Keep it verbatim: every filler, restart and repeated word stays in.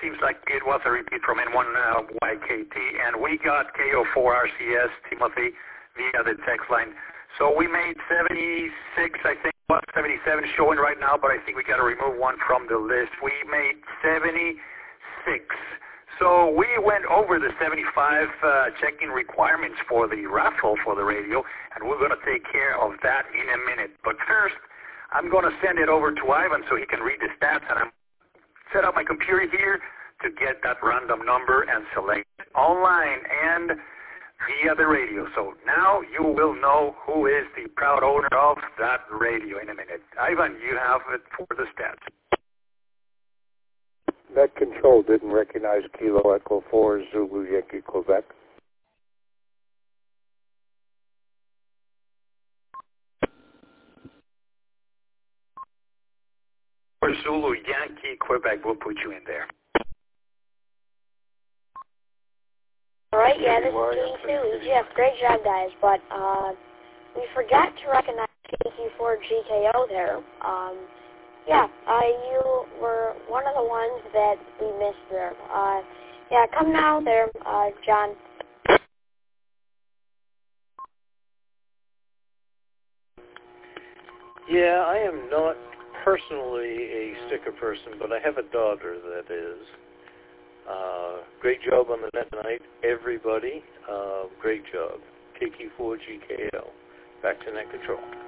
seems like it was a repeat from N one Y K T, and we got K O four R C S, Timothy, via the text line. So we made seventy-six, I think, well, seventy-seven showing right now, but I think we got to remove one from the list. We made seventy-six. So we went over the seventy-five uh, check-in requirements for the raffle for the radio, and we're going to take care of that in a minute. But first, I'm going to send it over to Ivan so he can read the stats, and I'm set up my computer here to get that random number and select it online and via the radio. So now you will know who is the proud owner of that radio in a minute. Ivan, you have it for the stats. Net control didn't recognize Kilo Echo four Zulu Yankee Quebec. For Zulu Yankee Quebec, we'll put you in there. All right, yeah, this is King Sue. Jeff, great job, guys. But uh, we forgot to recognize K Q four G K O there. Um, yeah, uh, you were one of the ones that we missed there. Uh, yeah, come now there, uh, John. Yeah, I am not personally a sticker person, but I have a daughter that is. Uh, great job on the net tonight, everybody. Uh, great job. K Q four G K L. Back to net control.